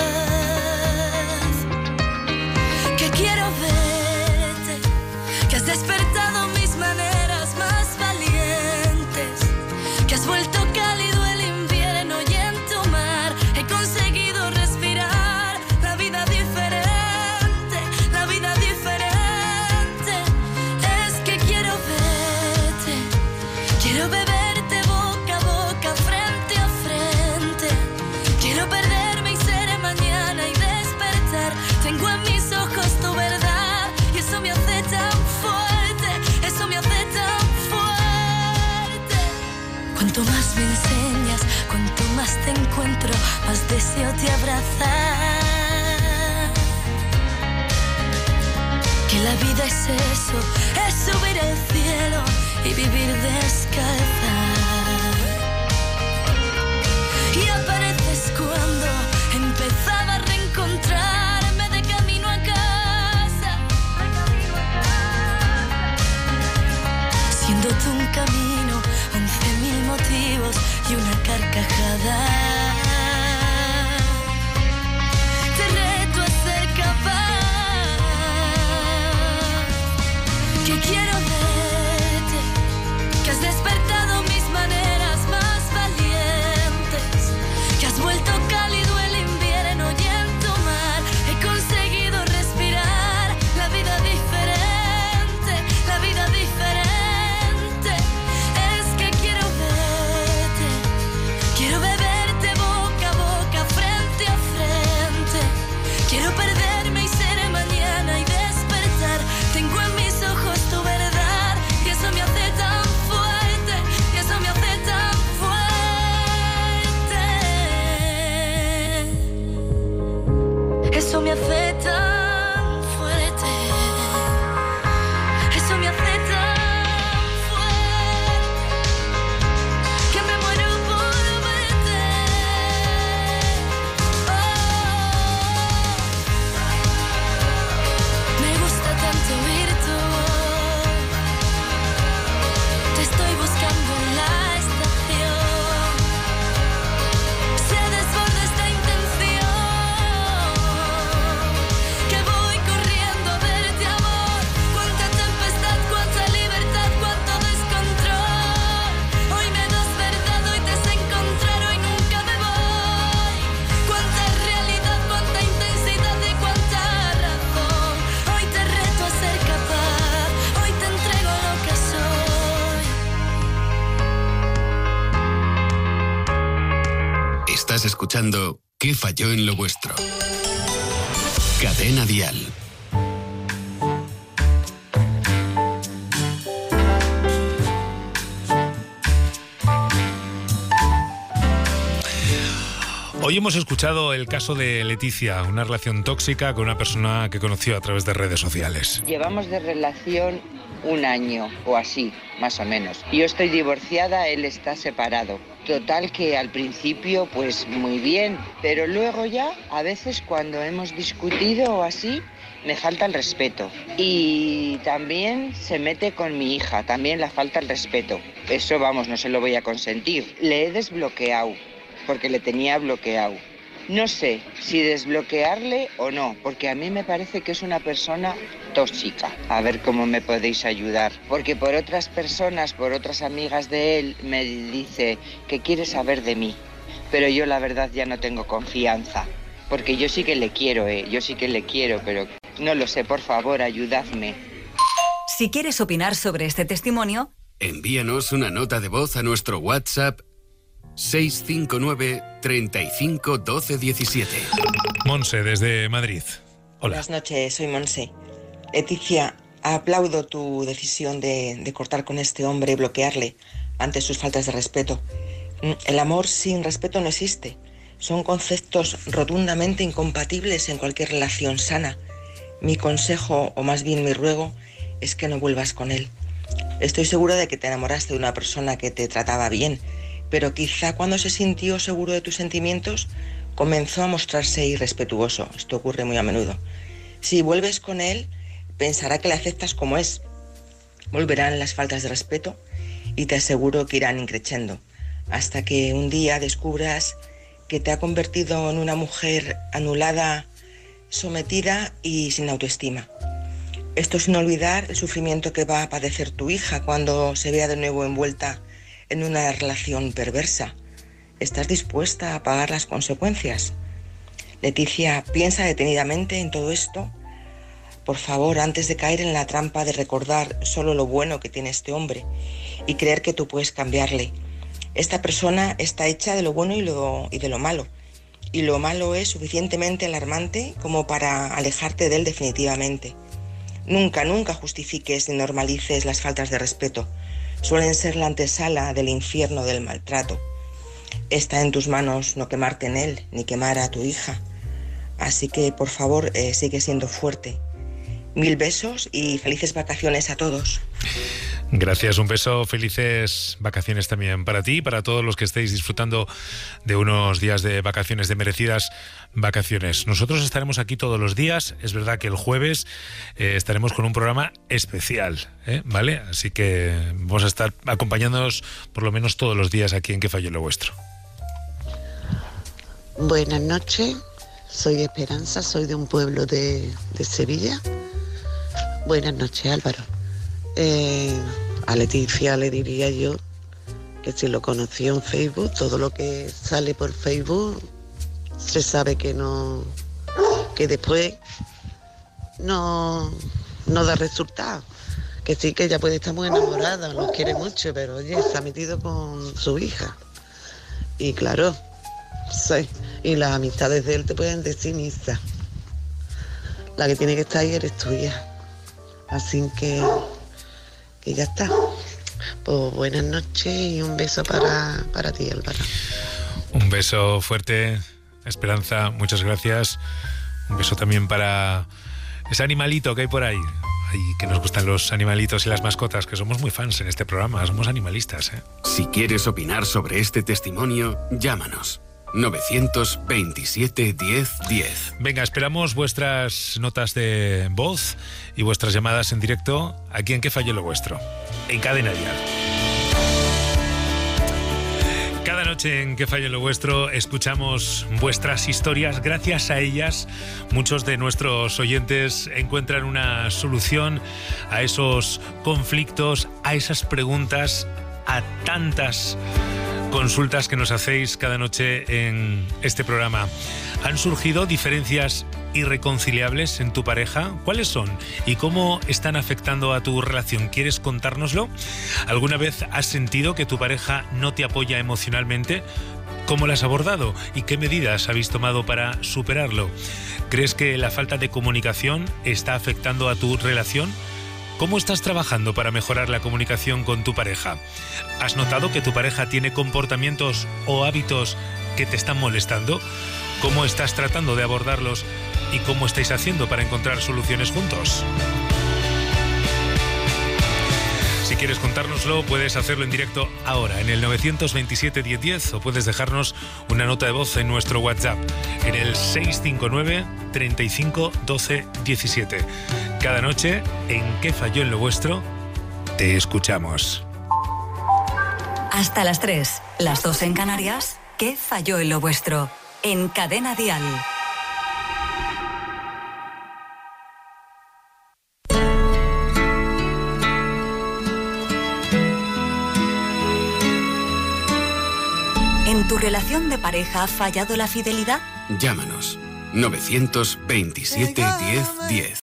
que quiero verte, que has despertado mis maneras más valientes, que has vuelto cálido el invierno y en tu mar he conseguido respirar la vida diferente, la vida diferente. Es que quiero verte, quiero beberte boca a boca, frente a frente. Quiero perderme y ser mañana y despertar. Tengo en mis ojos tu verdad y eso me hace tan fuerte, eso me hace tan fuerte. Cuanto más me enseñas, cuanto más te encuentro, más deseo te abrazar. Que la vida es eso, es subir al cielo y vivir descalza. Y apareces cuando empezaba a reencontrarme de camino a casa, siendo tú un camino, 11.000 motivos y una carcajada. Te reto a ser capaz, que quiero verte, que has despertado mis maneras más valientes, que has vuelto cálido el invierno y en tu mar he conseguido respirar la vida diferente, la vida diferente. Es que quiero verte, quiero beberte boca a boca, frente a frente. Quiero perderme y ser mañana y despertar. Tengo en mis ojos tu verdad y eso me hace tan fuerte, y eso me hace tan fuerte. Eso me hace tan fuerte, eso me hace tan fuerte, que me muero por verte. Me gusta tanto oír tu voz, te estoy buscando en la estación. Se desborda esta intención, que voy corriendo a verte, amor. Cuánta tempestad, cuánta libertad, cuánto descontrol. Hoy me das verdad, hoy te sé encontrar, hoy nunca me voy. Cuánta realidad, cuánta intensidad y cuánta razón. Hoy te reto a ser capaz, hoy te entrego lo que soy. Estás escuchando ¿Qué falló en lo vuestro? Cadena Dial. Hoy hemos escuchado el caso de Leticia, una relación tóxica con una persona que conoció a través de redes sociales. Llevamos de relación un año o así, más o menos. Yo estoy divorciada, él está separado. Total que al principio pues muy bien, pero luego ya a veces cuando hemos discutido o así me falta el respeto. Y también se mete con mi hija, también le falta el respeto. Eso vamos, no se lo voy a consentir. Le he desbloqueado, porque le tenía bloqueado. No sé si desbloquearle o no, porque a mí me parece que es una persona tóxica. A ver cómo me podéis ayudar. Porque por otras personas, por otras amigas de él, me dice que quiere saber de mí. Pero yo la verdad ya no tengo confianza. Porque yo sí que le quiero, yo sí que le quiero, pero no lo sé, por favor, ayudadme. Si quieres opinar sobre este testimonio, Envíanos una nota de voz a nuestro WhatsApp 659 35 12 17. Monse, desde Madrid. Hola. Buenas noches, soy Monse. Leticia, aplaudo tu decisión de cortar con este hombre y bloquearle ante sus faltas de respeto. El amor sin respeto no existe. Son conceptos rotundamente incompatibles en cualquier relación sana. Mi consejo, o más bien mi ruego, es que no vuelvas con él. Estoy segura de que te enamoraste de una persona que te trataba bien, pero quizá cuando se sintió seguro de tus sentimientos, comenzó a mostrarse irrespetuoso. Esto ocurre muy a menudo. Si vuelves con él, pensará que le aceptas como es. Volverán las faltas de respeto y te aseguro que irán increciendo, hasta que un día descubras que te ha convertido en una mujer anulada, sometida y sin autoestima. Esto sin olvidar el sufrimiento que va a padecer tu hija cuando se vea de nuevo envuelta en una relación perversa. ¿Estás dispuesta a pagar las consecuencias? Leticia, piensa detenidamente en todo esto. Por favor, antes de caer en la trampa de recordar solo lo bueno que tiene este hombre y creer que tú puedes cambiarle. Esta persona está hecha de lo bueno y de lo malo. Y lo malo es suficientemente alarmante como para alejarte de él definitivamente. Nunca, nunca justifiques ni normalices las faltas de respeto. Suelen ser la antesala del infierno del maltrato. Está en tus manos no quemarte en él, ni quemar a tu hija. Así que, por favor, sigue siendo fuerte. 1000 besos y felices vacaciones a todos. Gracias, un beso, felices vacaciones también para ti y para todos los que estéis disfrutando de unos días de vacaciones, de merecidas vacaciones. Nosotros estaremos aquí todos los días, es verdad que el jueves estaremos con un programa especial, ¿vale? Así que vamos a estar acompañándonos por lo menos todos los días aquí en Que Falló Lo Vuestro. Buenas noches, soy Esperanza, soy de un pueblo de Sevilla. Buenas noches, Álvaro. A Leticia le diría yo que si lo conocí en Facebook, todo lo que sale por Facebook se sabe que no, que después no da resultado. Que sí, que ella puede estar muy enamorada, los quiere mucho, pero oye, se ha metido con su hija. Y claro, sí, y las amistades de él te pueden decir misa. La que tiene que estar ahí eres tuya. Así que ya está. Pues buenas noches y un beso para ti, Álvaro. Un beso fuerte, Esperanza, muchas gracias. Un beso también para ese animalito que hay por ahí. Ay, que nos gustan los animalitos y las mascotas, que somos muy fans en este programa, somos animalistas, ¿eh? Si quieres opinar sobre este testimonio, llámanos. 927 10 10. Venga, esperamos vuestras notas de voz y vuestras llamadas en directo aquí en Que Falló Lo Vuestro, en Cadena Dial. Cada noche en Que Falló Lo Vuestro escuchamos vuestras historias. Gracias a ellas, muchos de nuestros oyentes encuentran una solución a esos conflictos, a esas preguntas, a tantas consultas que nos hacéis cada noche en este programa. ¿Han surgido diferencias irreconciliables en tu pareja? ¿Cuáles son? ¿Y cómo están afectando a tu relación? ¿Quieres contárnoslo? ¿Alguna vez has sentido que tu pareja no te apoya emocionalmente? ¿Cómo lo has abordado? ¿Y qué medidas habéis tomado para superarlo? ¿Crees que la falta de comunicación está afectando a tu relación? ¿Cómo estás trabajando para mejorar la comunicación con tu pareja? ¿Has notado que tu pareja tiene comportamientos o hábitos que te están molestando? ¿Cómo estás tratando de abordarlos y cómo estáis haciendo para encontrar soluciones juntos? Si quieres contárnoslo, puedes hacerlo en directo ahora en el 927 1010 o puedes dejarnos una nota de voz en nuestro WhatsApp en el 659 35 12 17. Cada noche, en Que Falló en Lo Vuestro, te escuchamos. Hasta las 3, las 2 en Canarias, Que Falló en Lo Vuestro, en Cadena Dial. ¿En tu relación de pareja ha fallado la fidelidad? Llámanos. 927 10 10.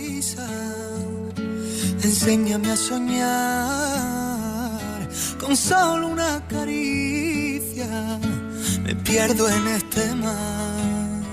Enséñame a soñar con solo una caricia. Me pierdo en este mar.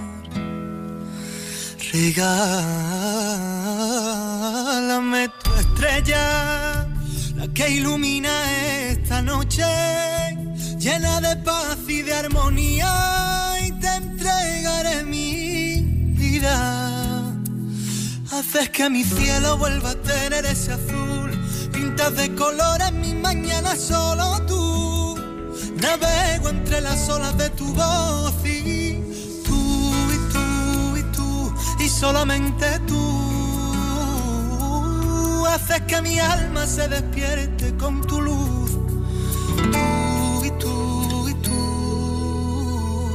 Regálame tu estrella, la que ilumina esta noche, llena de paz y de armonía, y te entregaré mi vida. Haces que mi cielo vuelva a tener ese azul, pintas de colores mi mañana solo tú. Navego entre las olas de tu voz y tú, y tú, y tú, y solamente tú. haces que mi alma se despierte con tu luz. Tú y tú y tú.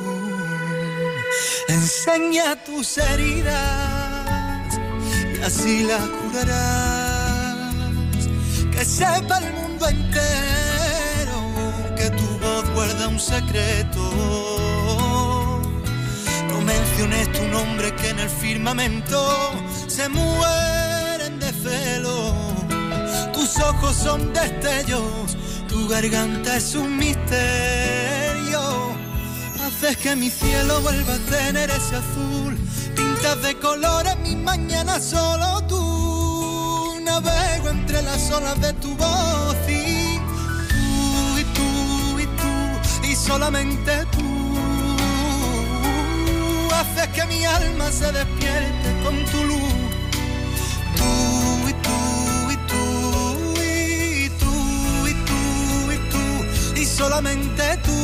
Enseña tus heridas y así las curarás. Que sepa el mundo entero que tu voz guarda un secreto. No menciones tu nombre que en el firmamento se mueren de celo. Tus ojos son destellos, tu garganta es un misterio. Haces que mi cielo vuelva a tener ese azul. Pintas de colores mis mañanas solo tú. Navego entre las olas de tu voz y tú y tú y tú y solamente tú. Haces que mi alma se despierte con tu luz. Tú y tú y tú y tú y tú y tú y solamente tú.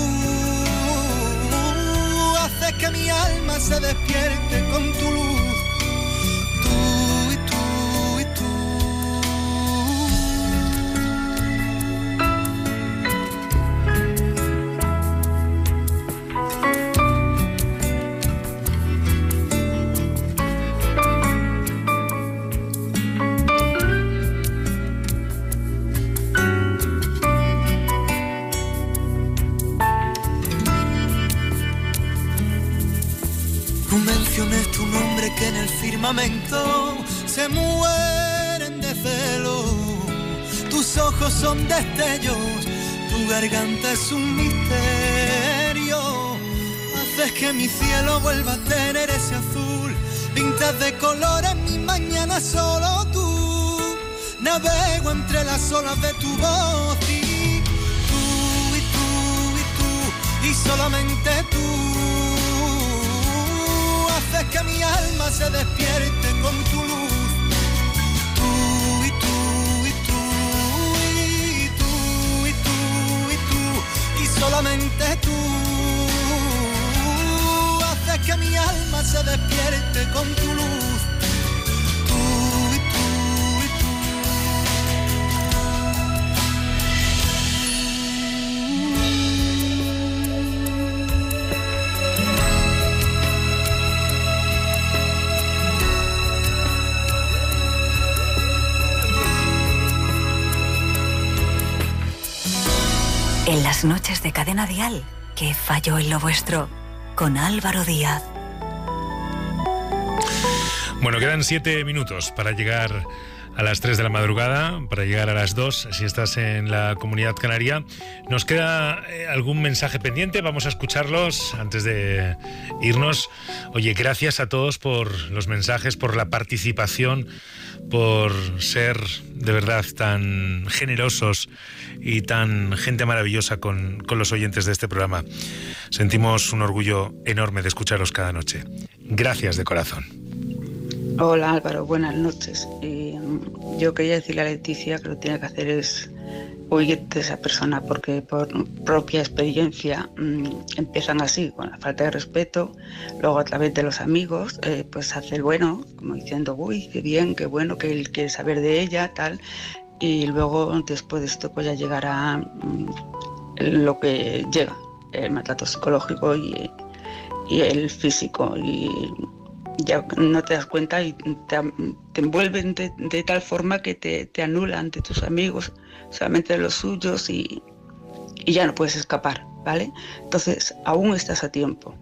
Haces que mi alma se despierte con tu luz. Tú y tú y tú. No menciones tu nombre que en el firmamento se mueren de celo. Tus ojos son destellos, tu garganta es un misterio. Haces que mi cielo vuelva a tener ese azul. Pintas de colores mis mañanas solo tú. Navego entre las olas de tu voz y tú y tú y tú y solamente tú. Haces que mi alma se despierte con tu luz. Tú y tú y tú y tú y tú y tú y solamente tú. Haces que mi alma se despierte con tu luz. Tú y tú y tú. En las noches de Cadena Dial, ¿qué falló en lo vuestro? Con Álvaro Díaz. Bueno, quedan 7 minutos para llegar a las 3 de la madrugada, para llegar a las 2 si estás en la Comunidad Canaria. Nos queda algún mensaje pendiente, vamos a escucharlos antes de irnos. Oye, gracias a todos por los mensajes, por la participación, por ser de verdad tan generosos y tan gente maravillosa con los oyentes de este programa. Sentimos un orgullo enorme de escucharos cada noche. Gracias de corazón. Hola Álvaro, buenas noches. Yo quería decirle a Leticia que lo que tiene que hacer es huir de esa persona, porque por propia experiencia empiezan así, con la falta de respeto, luego a través de los amigos pues hace el bueno, como diciendo, uy, qué bien, qué bueno, que él quiere saber de ella, tal, y luego después de esto pues ya llegará lo que llega, el maltrato psicológico y el físico, y ya no te das cuenta y te envuelven de tal forma que te anulan de tus amigos, solamente de los suyos, y ya no puedes escapar, ¿vale? Entonces aún estás a tiempo.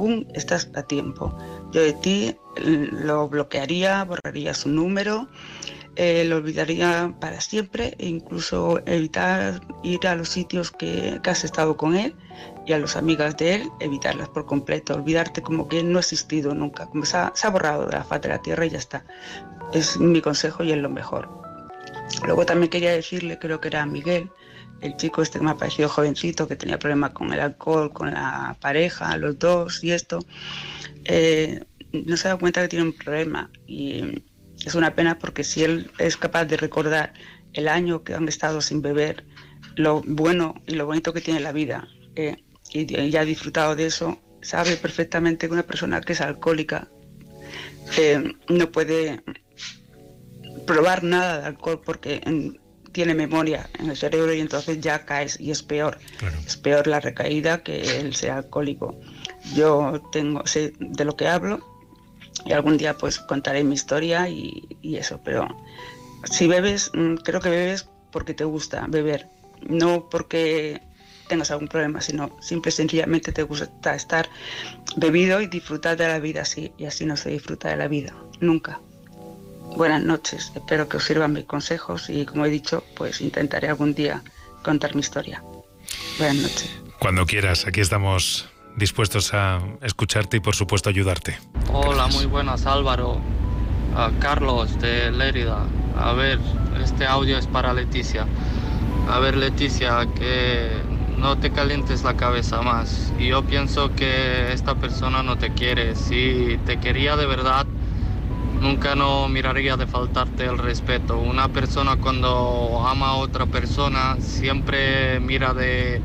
Yo de ti lo bloquearía, borraría su número, lo olvidaría para siempre, e incluso evitar ir a los sitios que has estado con él, y a las amigas de él, evitarlas por completo, olvidarte como que él no ha existido nunca, como se ha borrado de la faz de la tierra y ya está. Es mi consejo y es lo mejor. Luego también quería decirle, creo que era a Miguel, el chico este que me ha parecido jovencito, que tenía problemas con el alcohol, con la pareja, los dos y esto, no se da cuenta que tiene un problema, y es una pena, porque si él es capaz de recordar el año que han estado sin beber, lo bueno y lo bonito que tiene la vida, y ya ha disfrutado de eso, sabe perfectamente que una persona que es alcohólica no puede probar nada de alcohol porque tiene memoria en el cerebro y entonces ya caes y es peor. Claro. Es peor la recaída que el ser alcohólico. Yo sé de lo que hablo y algún día pues contaré mi historia y eso, pero si bebes, creo que bebes porque te gusta beber, no porque tengas algún problema, sino simple y sencillamente te gusta estar bebido y disfrutar de la vida así, y así no se disfruta de la vida, nunca. Buenas noches, espero que os sirvan mis consejos y como he dicho, pues intentaré algún día contar mi historia. Buenas noches. Cuando quieras, aquí estamos dispuestos a escucharte y por supuesto ayudarte. Hola, muy buenas, Álvaro. Carlos de Lérida. A ver, este audio es para Leticia. A ver, Leticia, que no te calientes la cabeza más. Y yo pienso que esta persona no te quiere. Si te quería de verdad, nunca no miraría de faltarte el respeto. Una persona cuando ama a otra persona siempre mira de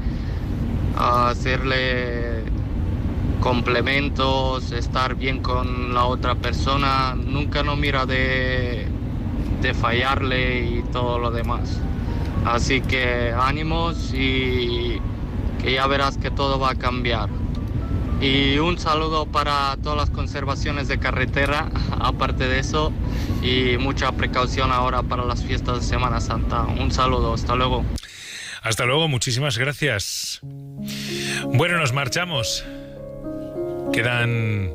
hacerle complementos, estar bien con la otra persona, nunca no mira de fallarle y todo lo demás. Así que ánimos y que ya verás que todo va a cambiar. Y un saludo para todas las conservaciones de carretera, aparte de eso, y mucha precaución ahora para las fiestas de Semana Santa. Un saludo, hasta luego. Hasta luego, muchísimas gracias. Bueno, nos marchamos. Quedan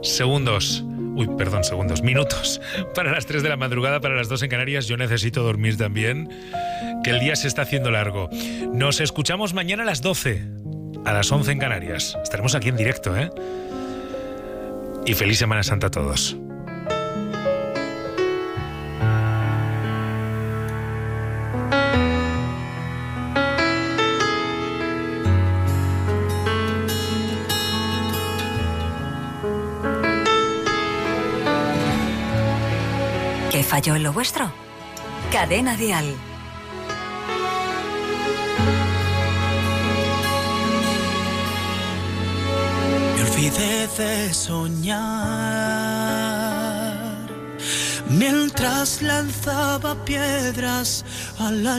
minutos para las 3 de la madrugada, para las 2 en Canarias. Yo necesito dormir también, que el día se está haciendo largo. Nos escuchamos mañana a las 12, a las 11 en Canarias. Estaremos aquí en directo, ¿eh? Y feliz Semana Santa a todos. ¿Qué falló en lo vuestro? Cadena Dial. Me olvidé de soñar mientras lanzaba piedras a la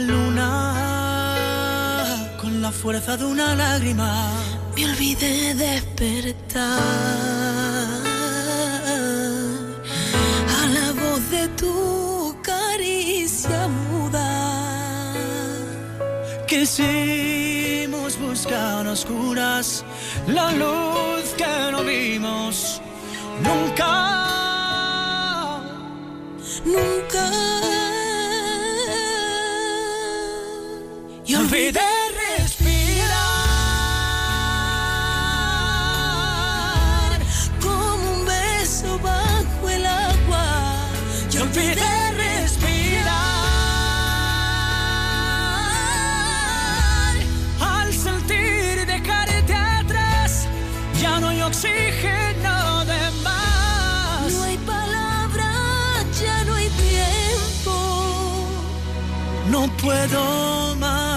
luna con la fuerza de una lágrima. Me olvidé de despertar a la voz de tu caricia muda. Quisimos buscar a oscuras la luz que no vimos nunca, nunca. Y olvidé respirar como un beso bajo el agua. Y olvidé respirar al sentir dejarte atrás. Ya no hay oxígeno de más. No hay palabras, ya no hay tiempo. No puedo más.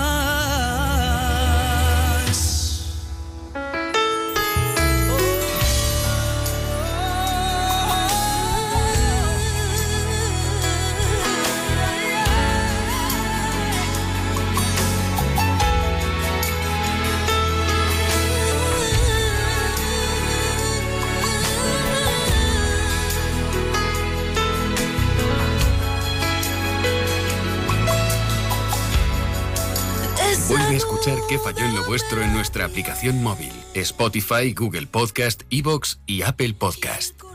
Vuelve a escuchar ¿Qué falló en lo vuestro? En nuestra aplicación móvil, Spotify, Google Podcast, iVoox y Apple Podcast.